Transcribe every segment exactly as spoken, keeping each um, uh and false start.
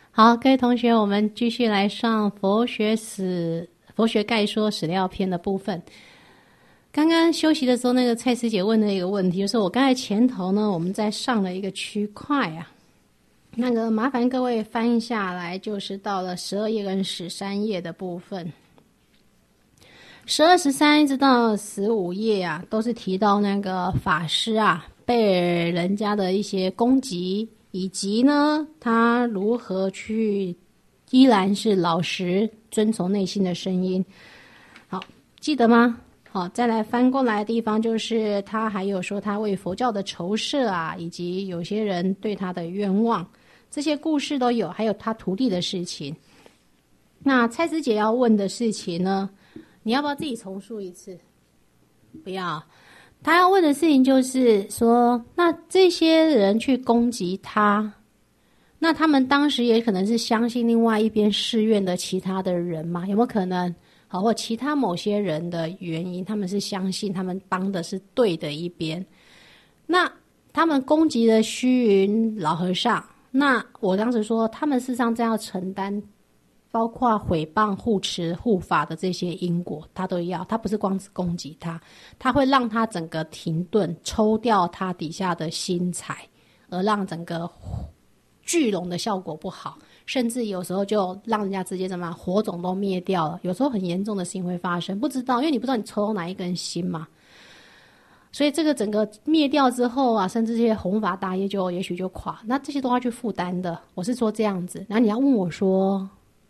好，各位同学，我们继续来上佛学史、佛学概说史料篇的部分。刚刚休息的时候，那个蔡师姐问的一个问题，就是我刚才前头呢，我们在上了一个区块啊，那个麻烦各位翻下来，就是到了十二页跟十三页的部分。十二、十三一直到十五页啊，都是提到那个法师啊被人家的一些攻击，以及呢他如何去依然是老实遵从内心的声音。好，记得吗？好，再来翻过来的地方就是他还有说他为佛教的筹设啊，以及有些人对他的愿望，这些故事都有，还有他徒弟的事情。那蔡师姐要问的事情呢，你要不要自己重述一次？不要。他要问的事情就是说，那这些人去攻击他，那他们当时也可能是相信另外一边寺院的其他的人嘛？有没有可能？好，或其他某些人的原因，他们是相信他们帮的是对的一边。那他们攻击了虚云老和尚，那我当时说，他们事实上这样承担包括毁谤、护持、护法的这些因果，他都要。他不是光是攻击他，他会让他整个停顿，抽掉他底下的心财，而让整个聚拢的效果不好，甚至有时候就让人家直接怎么样，火种都灭掉了。有时候很严重的事情会发生，不知道，因为你不知道你抽到哪一根心嘛。所以这个整个灭掉之后啊，甚至这些弘法大业就也许就垮，那这些都要去负担的。我是说这样子，然后你要问我说，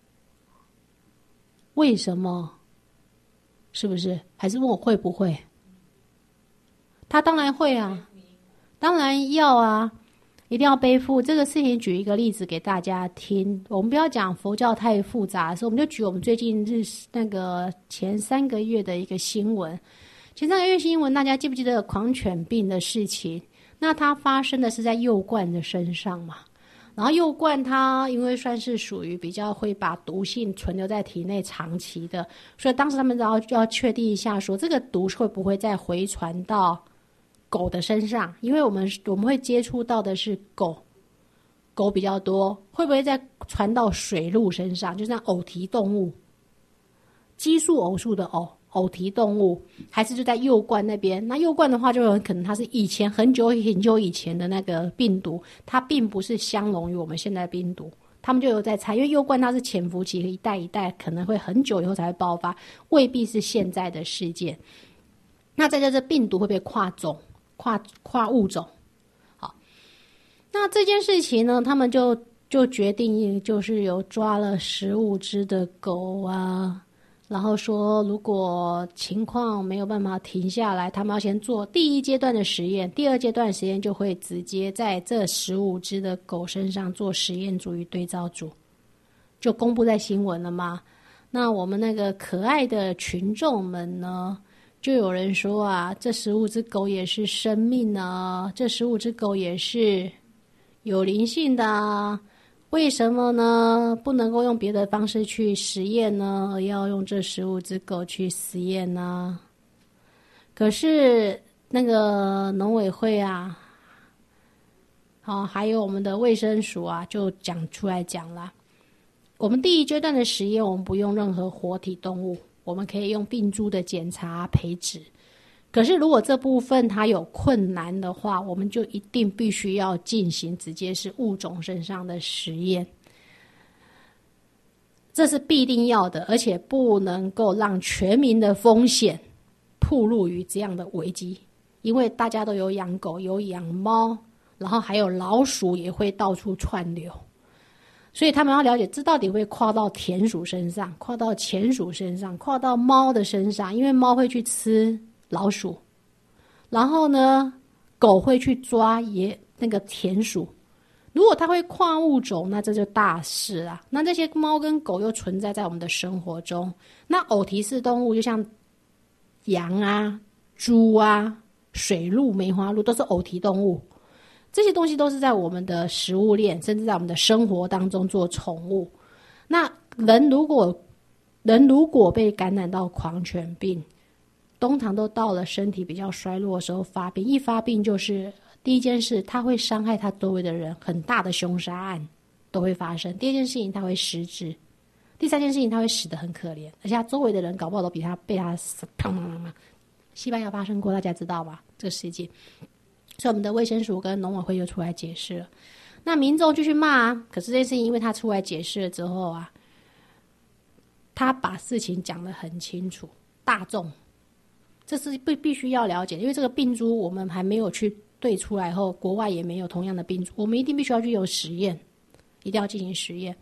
为什么？是不是？还是问我会不会？他当然会啊，当然要啊，一定要背负这个事情。举一个例子给大家听，我们不要讲佛教太复杂的时候，我们就举我们最近日那个前三个月的一个新闻。前三个月新闻，大家记不记得狂犬病的事情？那它发生的是在幼鹳的身上嘛？然后幼鹳它因为算是属于比较会把毒性存留在体内长期的，所以当时他们要要确定一下说这个毒会不会再回传到狗的身上，因为我们我们会接触到的是狗，狗比较多，会不会再传到水鹿身上，就像偶蹄动物，奇数偶数的偶偶蹄动物，还是就在幼鹳那边？那幼鹳的话，就有可能它是以前很久很久以前的那个病毒，它并不是相容于我们现在病毒。他们就有在猜，因为幼鹳它是潜伏期，一代一代可能会很久以后才会爆发，未必是现在的事件。那在这这病毒会不会跨种、跨跨物种？好，那这件事情呢，他们就就决定，就是有抓了十五只的狗啊。然后说，如果情况没有办法停下来，他们要先做第一阶段的实验，第二阶段的实验就会直接在这十五只的狗身上做实验组与对照组，就公布在新闻了嘛。那我们那个可爱的群众们呢，就有人说啊，这十五只狗也是生命啊，这十五只狗也是有灵性的啊。为什么呢？不能够用别的方式去实验呢？而要用这十五只狗去实验呢？可是那个农委会啊，好、哦，还有我们的卫生署啊，就讲出来讲啦。我们第一阶段的实验，我们不用任何活体动物，我们可以用病株的检查培植。可是如果这部分它有困难的话，我们就一定必须要进行直接是物种身上的实验，这是必定要的，而且不能够让全民的风险暴露于这样的危机。因为大家都有养狗，有养猫，然后还有老鼠也会到处窜流，所以他们要了解这到底会跨到田鼠身上，跨到钱鼠身上，跨到猫的身上，因为猫会去吃老鼠，然后呢，狗会去抓野那个田鼠。如果它会跨物种，那这就大事啦。那这些猫跟狗又存在在我们的生活中，那偶蹄式动物就像羊啊、猪啊、水鹿、梅花鹿都是偶蹄动物，这些东西都是在我们的食物链，甚至在我们的生活当中做宠物。那人如果人如果被感染到狂犬病，通常都到了身体比较衰弱的时候发病，一发病就是第一件事，它会伤害他周围的人，很大的凶杀案。 都会发生。第二件事情，他会失智；第三件事情，他会死得很可怜，而且他周围的人搞不好都比他被他死砰砰砰砰。西班牙发生过，大家知道吧？这个事件，所以我们的卫生署跟农委会就出来解释了。那民众继续骂啊，可是这件事情因为他出来解释了之后啊，他把事情讲得很清楚，大众这是必必须要了解，因为这个病株我们还没有去对出来后，国外也没有同样的病株，我们一定必须要去有实验，一定要进行实验。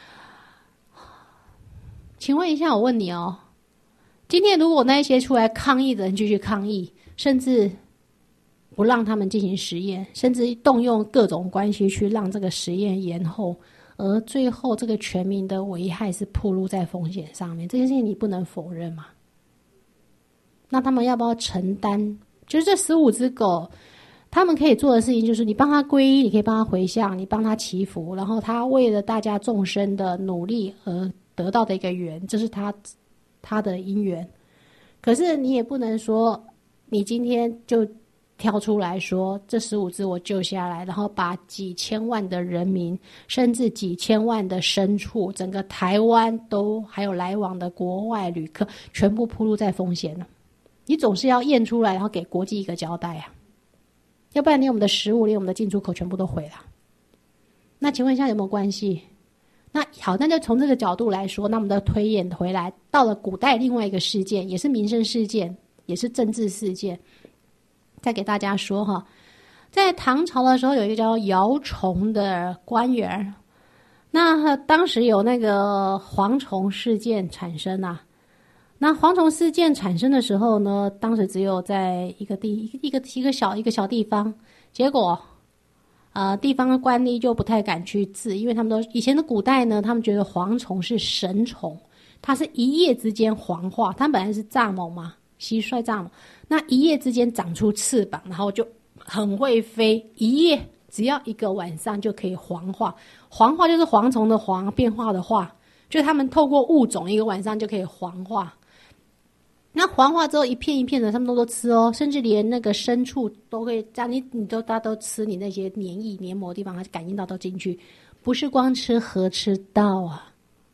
请问一下，我问你哦，今天如果那一些出来抗议的人继续抗议，甚至不让他们进行实验，甚至动用各种关系去让这个实验延后，而最后这个全民的危害是暴露在风险上面，这件事情你不能否认嘛？那他们要不要承担？就是这十五只狗，他们可以做的事情就是你帮他皈依，你可以帮他回向，你帮他祈福，然后他为了大家众生的努力而得到的一个缘，这是他他的因缘。可是你也不能说你今天就跳出来说这十五只我救下来，然后把几千万的人民甚至几千万的牲畜，整个台湾都还有来往的国外旅客全部暴露在风险了。你总是要验出来，然后给国际一个交代啊，要不然连我们的食物连我们的进出口全部都毁了。那请问一下有没有关系？那好，那就从这个角度来说，那我们的推演回来到了古代另外一个事件，也是民生事件，也是政治事件。再给大家说哈，在唐朝的时候有一个叫姚崇的官员，那当时有那个蝗虫事件产生啊。那蝗虫事件产生的时候呢，当时只有在一个地一个一个小一个小地方，结果呃地方的官吏就不太敢去治，因为他们都以前的古代呢，他们觉得蝗虫是神虫，它是一夜之间黄化，它本来是蚱蜢嘛，蟋蟀蚱蜢，那一夜之间长出翅膀，然后就很会飞，一夜只要一个晚上就可以黄化。黄化就是蝗虫的黄，变化的化，就是他们透过物种一个晚上就可以黄化。那黄化之后一片一片的他们都都吃哦，甚至连那个牲畜都会这样，你你都大家都吃，你那些黏液黏膜的地方它感应到都进去，不是光吃和吃到啊。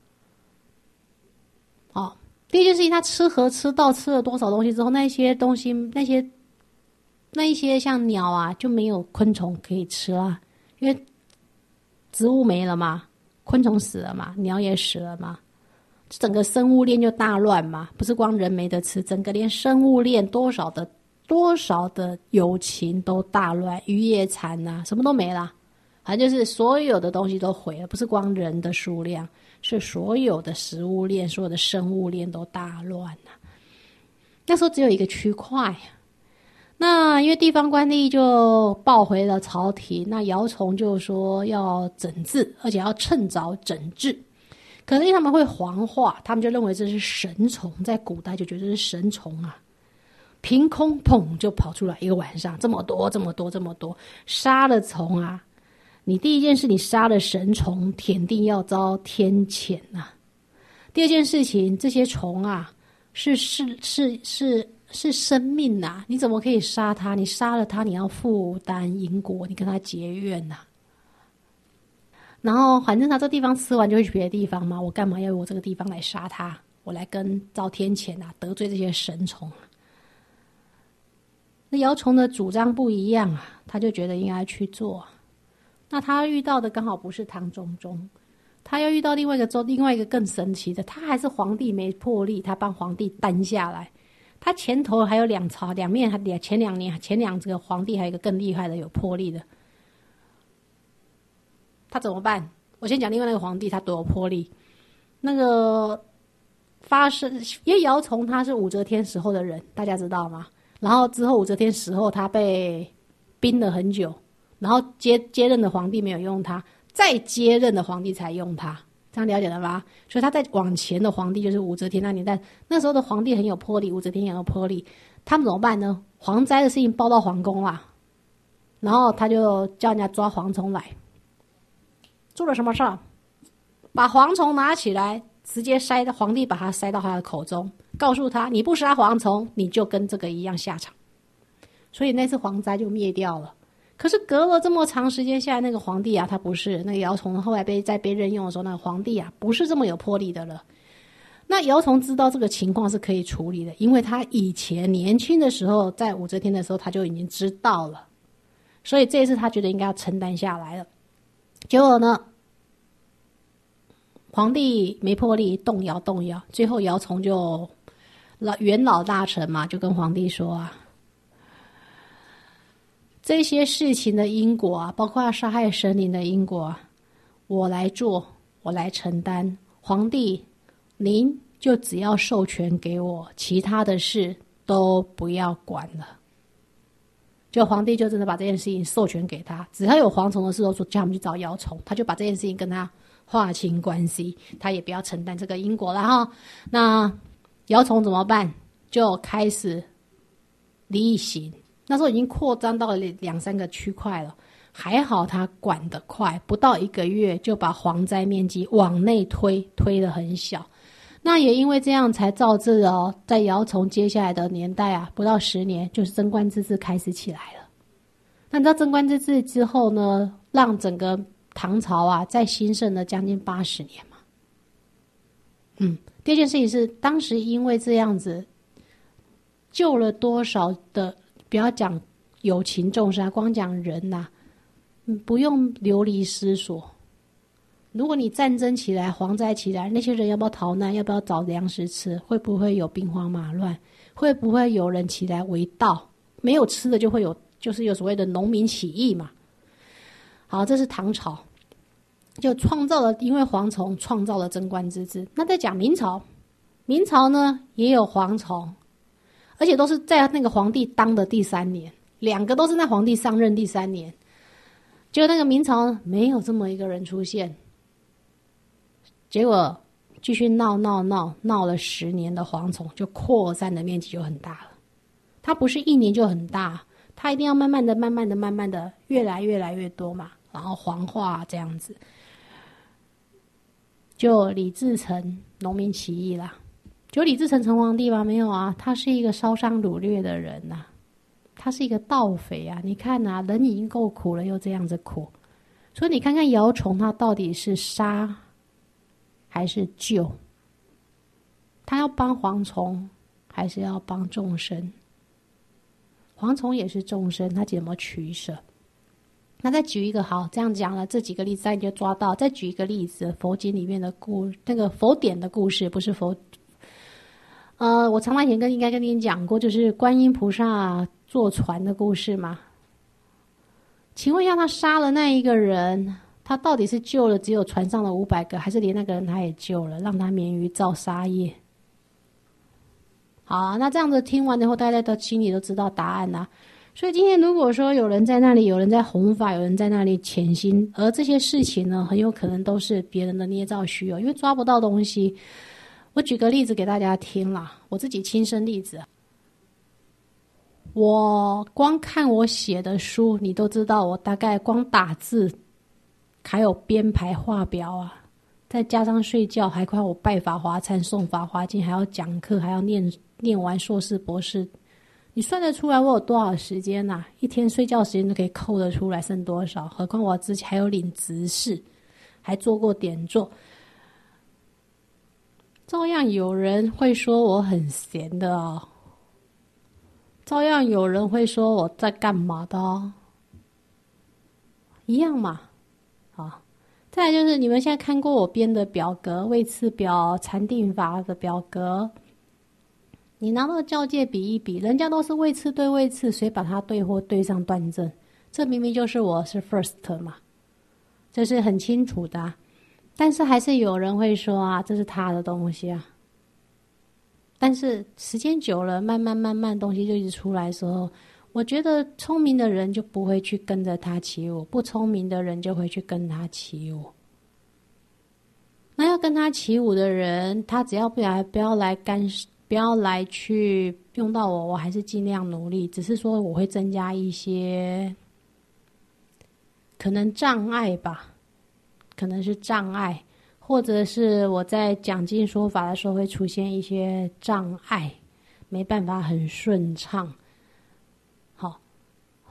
哦，第一件事情，他吃和吃到吃了多少东西之后，那些东西那些那一些像鸟啊就没有昆虫可以吃啦，因为植物没了嘛，昆虫死了嘛，鸟也死了嘛，整个生物链就大乱嘛，不是光人没得吃，整个连生物链多少的多少的友情都大乱，渔业产啊什么都没了，反正就是所有的东西都毁了，不是光人的数量，是所有的食物链所有的生物链都大乱啊。那时候只有一个区块，那因为地方官吏就报回了朝廷，那姚崇就说要整治，而且要趁早整治。可是因为他们会黄化，他们就认为这是神虫，在古代就觉得这是神虫啊，凭空砰就跑出来一个晚上，这么多这么多这么多，杀了虫啊，你第一件事你杀了神虫，铁定要遭天谴啊。第二件事情，这些虫啊是是是是是生命啊，你怎么可以杀它？你杀了它，你要负担因果，你跟它结怨啊。然后反正他这地方吃完就会去别的地方嘛，我干嘛要我这个地方来杀他？我来跟遭天谴啊，得罪这些神虫。那姚崇的主张不一样啊，他就觉得应该去做。那他遇到的刚好不是唐中宗，他又遇到另外一个州，另外一个更神奇的，他还是皇帝没魄力，他帮皇帝担下来。他前头还有两朝两面，前两年前两这个皇帝还有一个更厉害的有魄力的。他怎么办？我先讲另外那个皇帝，他多有魄力。那个发生，因为姚崇他是武则天时候的人，大家知道吗？然后之后武则天时候他被冰了很久，然后接接任的皇帝没有用他，再接任的皇帝才用他，这样了解了吗？所以他在往前的皇帝就是武则天那年代，那时候的皇帝很有魄力，武则天也有魄力，他们怎么办呢？蝗灾的事情报到皇宫啦，然后他就叫人家抓蝗虫来。做了什么事儿？把蝗虫拿起来，直接塞，皇帝把它塞到他的口中，告诉他：你不杀蝗虫，你就跟这个一样下场。所以那次蝗灾就灭掉了。 可是隔了这么长时间下来，那个皇帝啊，他不是那个姚崇，后来被在被任用的时候，那个皇帝啊，不是这么有魄力的了。那姚崇知道这个情况是可以处理的，因为他以前年轻的时候，在武则天的时候，他就已经知道了，所以这一次他觉得应该要承担下来了。结果呢，皇帝没魄力，动摇动摇，最后姚崇就老元老大臣嘛，就跟皇帝说啊，这些事情的因果啊，包括杀害神灵的因果啊，我来做，我来承担。皇帝，您就只要授权给我，其他的事都不要管了。就皇帝就真的把这件事情授权给他，只要有蝗虫的事都说叫他们去找姚崇，他就把这件事情跟他划清关系，他也不要承担这个因果了哈。那姚崇怎么办？就开始厉行。那时候已经扩张到了两三个区块了，还好他管得快，不到一个月就把蝗灾面积往内推，推得很小。那也因为这样才造致了在姚崇接下来的年代啊，不到十年就是贞观之治开始起来了。那你知道贞观之治之后呢，让整个唐朝啊再兴盛了将近八十年嘛。嗯，第二件事情是当时因为这样子救了多少的，不要讲有情众生啊，光讲人呐、啊，不用流离失所。如果你战争起来，蝗灾起来，那些人要不要逃难？要不要找粮食吃？会不会有兵荒马乱？会不会有人起来围盗？没有吃的就会有，就是有所谓的农民起义嘛。好，这是唐朝，就创造了，因为蝗虫创造了贞观之治。那在讲明朝，明朝呢也有蝗虫，而且都是在那个皇帝当的第三年，两个都是在皇帝上任第三年。结果那个明朝没有这么一个人出现。结果继续闹闹闹闹了十年的蝗虫，就扩散的面积就很大了。它不是一年就很大，它一定要慢慢的、慢慢的、慢慢的，越来越来越多嘛，然后黄化这样子。就李自成农民起义啦，就李自成成皇帝吗？没有啊，他是一个烧伤掳掠的人呐、啊，他是一个盗匪啊！你看啊，人已经够苦了，又这样子苦，所以你看看姚崇他到底是杀还是救？他要帮蝗虫，还是要帮众生？蝗虫也是众生，他怎么取舍？那再举一个，好，这样讲了，这几个例子你就抓到。再举一个例子，佛经里面的故，那个佛典的故事，不是佛。呃，我常常以前跟应该跟你讲过，就是观音菩萨坐船的故事嘛。请问一下，他杀了那一个人？他到底是救了只有船上的五百个，还是连那个人他也救了，让他免于造杀业？好、啊，那这样子听完之后，大家都心里都知道答案啦、啊。所以今天如果说有人在那里，有人在弘法，有人在那里潜心，而这些事情呢，很有可能都是别人的捏造虚有，因为抓不到东西。我举个例子给大家听啦，我自己亲身例子。我光看我写的书，你都知道，我大概光打字。还有编排画表啊，再加上睡觉，还快我拜法华忏、诵法华经，还要讲课，还要念念完硕士、博士，你算得出来我有多少时间啊？一天睡觉时间都可以扣得出来，剩多少？何况我之前还有领执事，还做过点座，照样有人会说我很闲的哦，照样有人会说我在干嘛的哦，一样嘛。好，再来就是你们现在看过我编的表格，位次表、禅定法的表格，你拿到教界比一比，人家都是位次对位次，谁把它对或对上断正？这明明就是我是 first 嘛，这是很清楚的、啊。但是还是有人会说啊，这是他的东西啊。但是时间久了，慢慢慢慢东西就一直出来的时候，我觉得聪明的人就不会去跟着他起舞，不聪明的人就会去跟他起舞。那要跟他起舞的人，他只要不来不要来干不要来去用到我，我还是尽量努力，只是说我会增加一些可能障碍吧，可能是障碍，或者是我在讲经说法的时候会出现一些障碍，没办法很顺畅。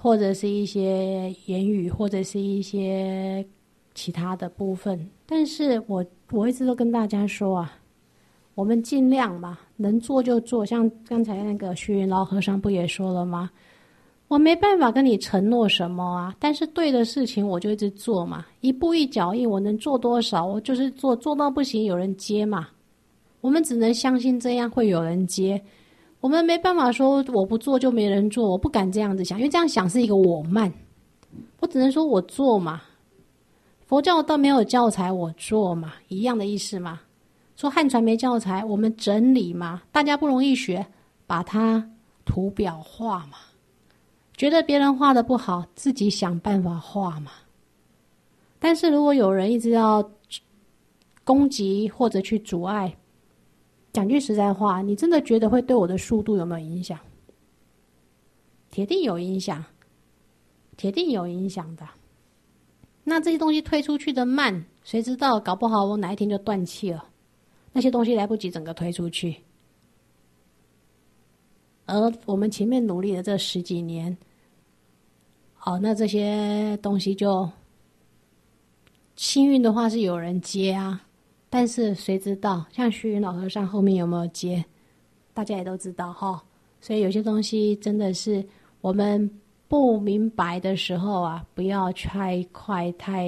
或者是一些言语，或者是一些其他的部分。但是我我一直都跟大家说啊，我们尽量嘛，能做就做。像刚才那个虚云老和尚不也说了吗？我没办法跟你承诺什么啊，但是对的事情我就一直做嘛，一步一脚印，我能做多少我就是做，做到不行有人接嘛。我们只能相信这样会有人接，我们没办法说我不做就没人做，我不敢这样子想，因为这样想是一个我慢。我只能说我做嘛，佛教倒没有教材，我做嘛，一样的意思嘛。说汉传没教材，我们整理嘛，大家不容易学，把它图表化嘛。觉得别人画的不好，自己想办法画嘛。但是如果有人一直要攻击或者去阻碍，讲句实在话，你真的觉得会对我的速度有没有影响？铁定有影响，铁定有影响的。那这些东西推出去的慢，谁知道？搞不好我哪一天就断气了，那些东西来不及整个推出去。而我们前面努力的这十几年，哦，那这些东西就幸运的话是有人接啊，但是谁知道？像虚云老和尚后面有没有接，大家也都知道哈。所以有些东西真的是我们不明白的时候啊，不要太快、太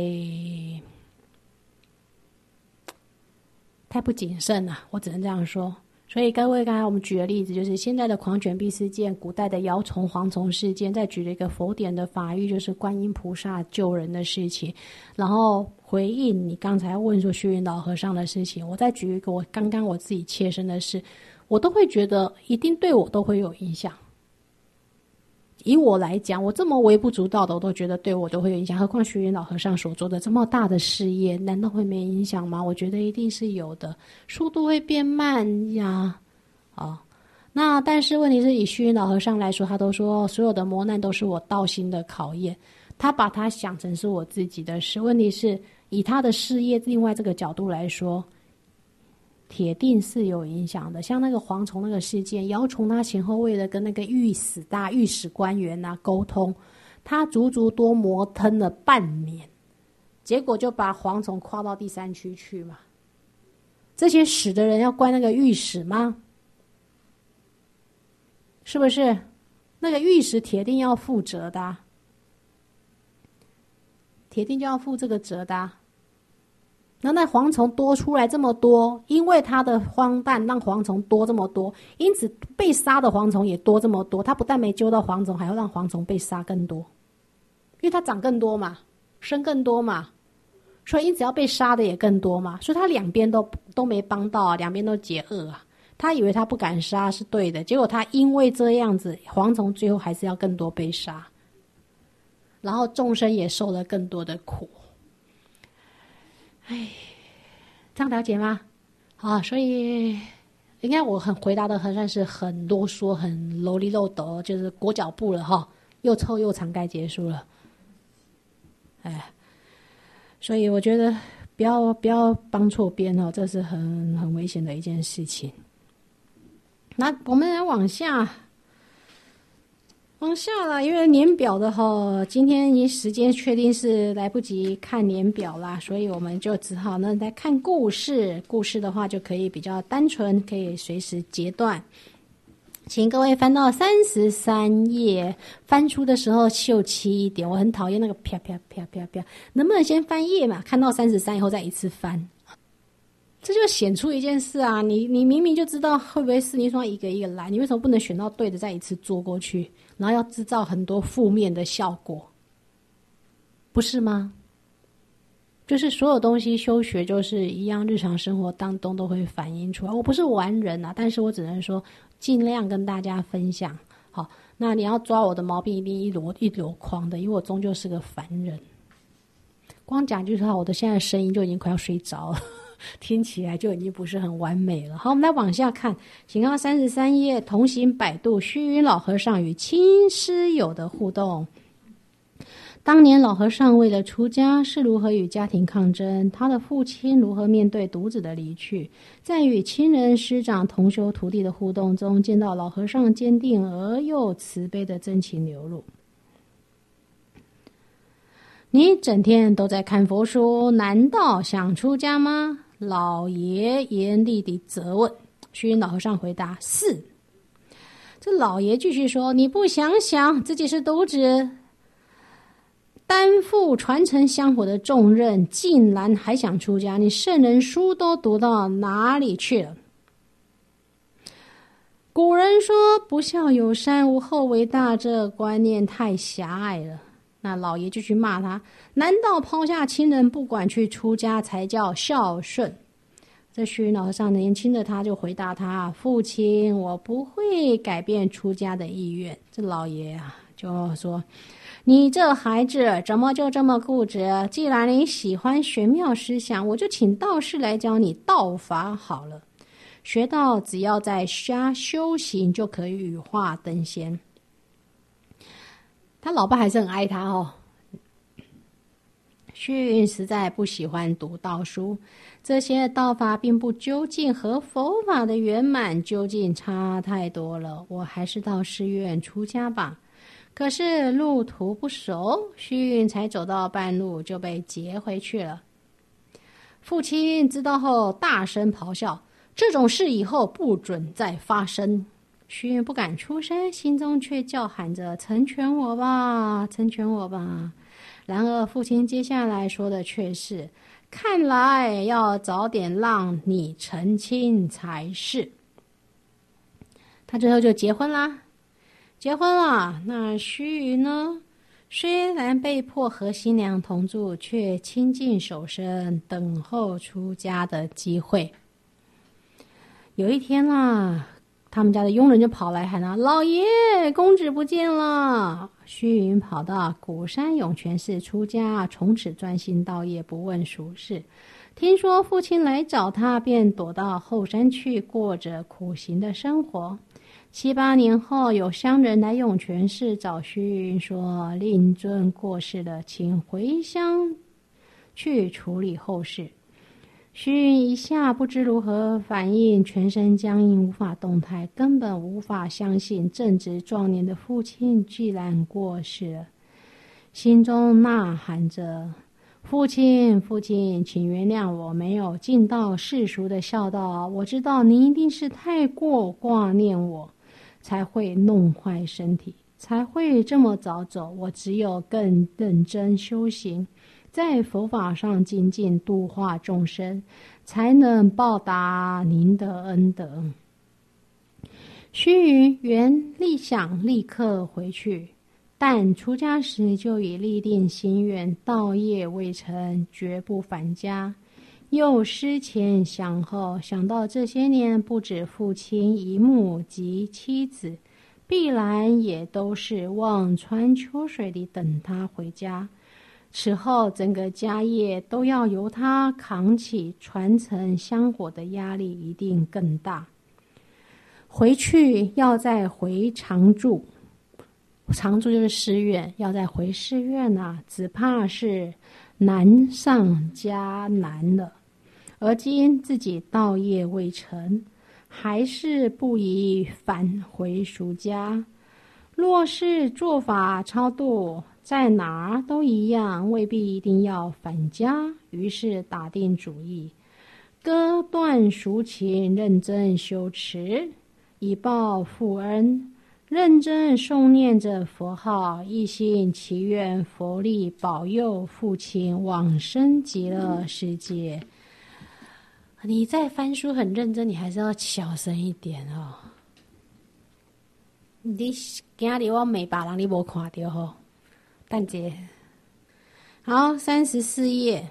太不谨慎了，我只能这样说。所以各位刚才我们举的例子就是现在的狂犬病事件，古代的摇虫蝗虫事件，再举了一个佛典的法喻，就是观音菩萨救人的事情，然后回应你刚才问说虚云老和尚的事情，我再举一个我刚刚我自己切身的事，我都会觉得一定对我都会有影响。以我来讲，我这么微不足道的我都觉得对我都会有影响，何况虚云老和尚所做的这么大的事业，难道会没影响吗？我觉得一定是有的，速度会变慢呀。哦，那但是问题是以虚云老和尚来说，他都说所有的磨难都是我道心的考验，他把他想成是我自己的事。问题是以他的事业另外这个角度来说，铁定是有影响的。像那个蝗虫那个事件，姚崇他前后为了跟那个御史大御史官员啊沟通，他足足多磨腾了半年，结果就把蝗虫跨到第三区去嘛。这些死的人要怪那个御史吗？是不是？那个御史铁定要负责的、啊，铁定就要负这个责的、啊。那那蝗虫多出来这么多，因为它的荒诞让蝗虫多这么多，因此被杀的蝗虫也多这么多。它不但没救到蝗虫，还要让蝗虫被杀更多，因为它长更多嘛，生更多嘛，所以因此要被杀的也更多嘛。所以它两边都都没帮到啊，两边都结恶啊。他以为他不敢杀是对的，结果他因为这样子，蝗虫最后还是要更多被杀，然后众生也受了更多的苦。哎，这样了解吗？啊，所以应该我很回答的很算是很啰嗦、很啰里啰抖，就是裹脚布了哈，又臭又长，该结束了。哎，所以我觉得不要不要帮错边哦，这是很很危险的一件事情。那我们来往下。往下了，因为年表的话，今天因时间确定是来不及看年表啦，所以我们就只好呢来看故事。故事的话就可以比较单纯，可以随时截断。请各位翻到三十三页，翻书的时候秀气一点，我很讨厌那个啪啪啪啪啪，能不能先翻页嘛？看到三十三以后再一次翻。这就显出一件事啊，你你明明就知道会不会是，你说一个一个来，你为什么不能选到对的再一次做过去，然后要制造很多负面的效果，不是吗？就是所有东西修学就是一样，日常生活当中都会反映出来。我不是完人啊，但是我只能说尽量跟大家分享。好，那你要抓我的毛病一定一箩一箩筐的，因为我终究是个凡人。光讲句实话，我的现在声音就已经快要睡着了。听起来就已经不是很完美了。好，我们来往下看，请看三十三页，同行百度，虚云老和尚与亲师友的互动。当年老和尚为了出家，是如何与家庭抗争？他的父亲如何面对独子的离去？在与亲人、师长、同修徒弟的互动中，见到老和尚坚定而又慈悲的真情流露。 你整天都在看佛书，难道想出家吗？老爷严厉地责问。虚云老和尚回答：是。这老爷继续说：你不想想自己是独子，担负传承香火的重任，竟然还想出家？你圣人书都读到哪里去了？古人说不孝有三，无后为大，这观念太狭隘了。那老爷就去骂他，难道抛下亲人不管去出家才叫孝顺？这虚云老和尚年轻的他就回答他：父亲，我不会改变出家的意愿。这老爷啊就说：你这孩子怎么就这么固执？既然你喜欢玄妙思想，我就请道士来教你道法好了。学道只要在家修行，就可以羽化登仙。他老爸还是很爱他哦。虚云实在不喜欢读道书，这些道法并不究竟，和佛法的圆满究竟差太多了。我还是到寺院出家吧。可是路途不熟，虚云才走到半路就被劫回去了。父亲知道后大声咆哮：这种事以后不准再发生。虚云不敢出声，心中却叫喊着：成全我吧，成全我吧。然而父亲接下来说的却是：看来要早点让你成亲才是。他最后就结婚啦，结婚了。那虚云呢，虽然被迫和新娘同住，却亲近守身，等候出家的机会。有一天啦，他们家的佣人就跑来喊他：老爷，公子不见了。虚云跑到鼓山涌泉寺出家，从此专心道业，不问俗事。听说父亲来找他，便躲到后山去，过着苦行的生活。七八年后，有乡人来涌泉寺找虚云说：令尊过世了，请回乡去处理后事。虚云一下不知如何反应，全身僵硬，无法动弹，根本无法相信正值壮年的父亲居然过世了，心中呐喊着：父亲，父亲，请原谅我没有尽到世俗的孝道，我知道您一定是太过挂念我，才会弄坏身体，才会这么早走。我只有更认真修行，在佛法上精进度化众生，才能报答您的恩德。虚云原立想立刻回去，但出家时就已立定心愿，道业未成，绝不返家。又思前想后，想到这些年不止父亲一母及妻子，必然也都是望穿秋水地等他回家。此后整个家业都要由他扛起，传承香火的压力一定更大。回去要再回常住，常住就是寺院，要再回寺院啊，只怕是难上加难了。而今自己道业未成，还是不宜返回俗家。若是做法超度，在哪儿都一样，未必一定要返家。于是打定主意，割断俗情，认真修持，以报父恩。认真诵念着佛号，一心祈愿佛力保佑父亲往生极乐世界。你在翻书很认真，你还是要小声一点哦。你今日我没把人你没看到吼，蛋姐。好，三十四页，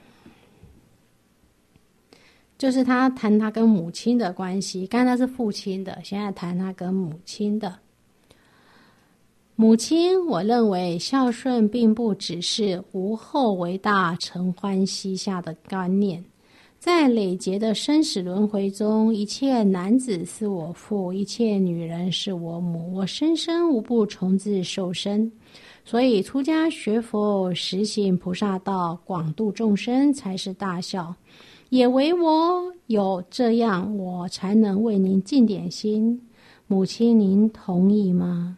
就是他谈他跟母亲的关系。刚才他是父亲的，现在谈他跟母亲的。母亲，我认为孝顺并不只是无后为大、承欢膝下的观念。在累劫的生死轮回中，一切男子是我父，一切女人是我母，我生生无不从自受生。所以出家学佛，实行菩萨道，广度众生才是大孝。也唯我有这样，我才能为您尽点心。母亲，您同意吗？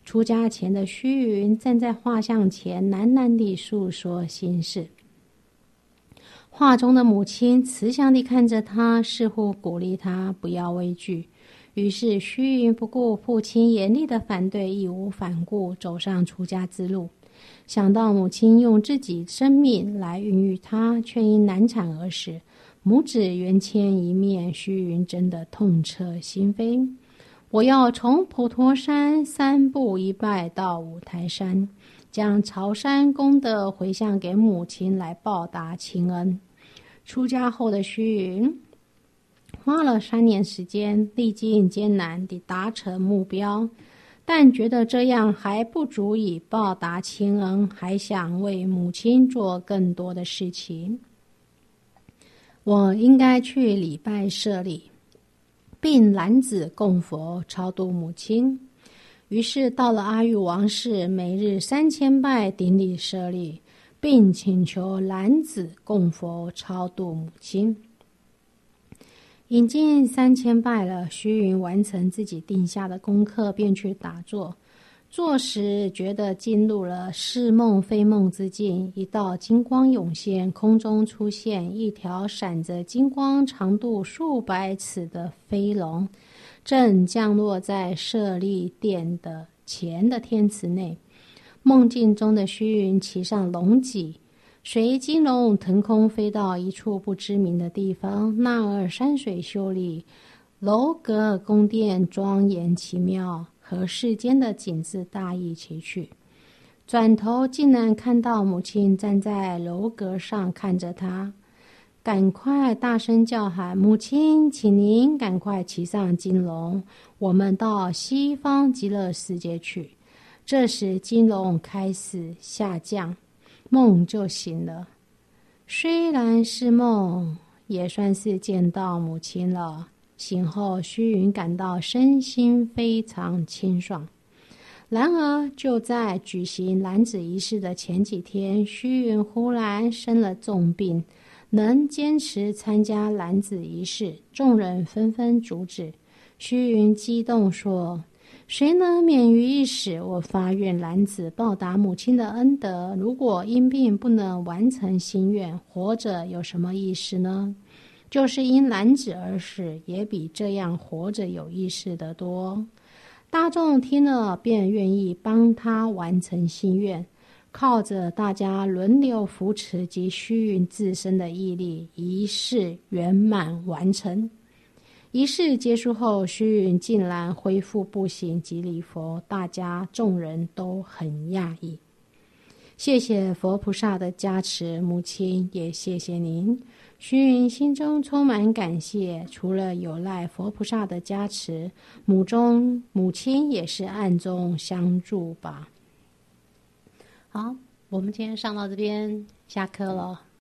出家前的虚云站在画像前，喃喃地诉说心事。画中的母亲慈祥地看着他，似乎鼓励他不要畏惧。于是虚云不顾父亲严厉的反对，义无反顾走上出家之路。想到母亲用自己生命来孕育他，却因难产而死，母子缘牵一面，虚云真的痛彻心扉。我要从普陀山三步一拜到五台山，将朝山功德回向给母亲来报答亲恩。出家后的虚云花了三年时间，历尽艰难地达成目标，但觉得这样还不足以报答亲恩，还想为母亲做更多的事情。我应该去礼拜舍利，并燃纸供佛，超度母亲。于是到了阿育王寺，每日三千拜顶礼舍利，并请求燃纸供佛，超度母亲。已经三千拜了，虚云完成自己定下的功课，便去打坐。坐时觉得进入了似梦非梦之境，一道金光涌现，空中出现一条闪着金光、长度数百尺的飞龙，正降落在舍利殿的前的天池内。梦境中的虚云骑上龙脊，随金龙腾空飞到一处不知名的地方。那儿山水秀丽，楼阁宫殿庄严奇妙，和世间的景致大异其趣。转头竟然看到母亲站在楼阁上看着他，赶快大声叫喊：母亲，请您赶快骑上金龙，我们到西方极乐世界去。这时金龙开始下降，梦就醒了。虽然是梦，也算是见到母亲了。醒后虚云感到身心非常清爽。然而就在举行燃纸仪式的前几天，虚云忽然生了重病，能坚持参加燃纸仪式，众人纷纷阻止。虚云激动说：谁能免于一死？我发愿燃纸报答母亲的恩德，如果因病不能完成心愿，活着有什么意思呢？就是因燃纸而死，也比这样活着有意思得多。大众听了便愿意帮他完成心愿，靠着大家轮流扶持及虚云自身的毅力，仪式圆满完成。仪式结束后，虚云竟然恢复步行及礼佛，大家众人都很讶异。谢谢佛菩萨的加持，母亲也谢谢您。虚云心中充满感谢，除了有赖佛菩萨的加持，母中母亲也是暗中相助吧。好，我们今天上到这边，下课了。